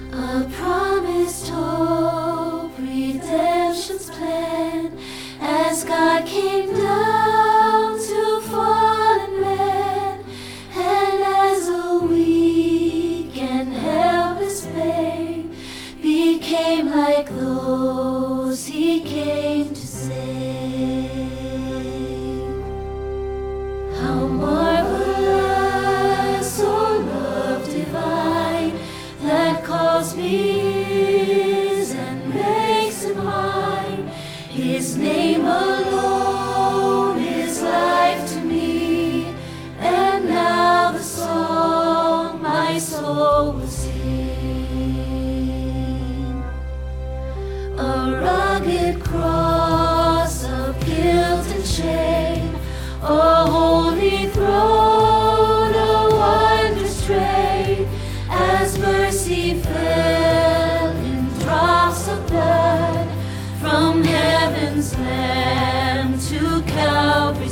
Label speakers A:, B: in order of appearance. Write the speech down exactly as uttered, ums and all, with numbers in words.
A: A promised hope, redemption's plan, as God came down to fallen man, and as a weak and helpless babe became like those he came to save. How marvelous, oh love divine, that calls me his and makes him mine. His name alone is life to me, and now the song my soul will sing. A rugged cross of guilt and shame, a holy throne, a wondrous train, as mercy fell in drops of blood from heaven's Lamb to Calvary.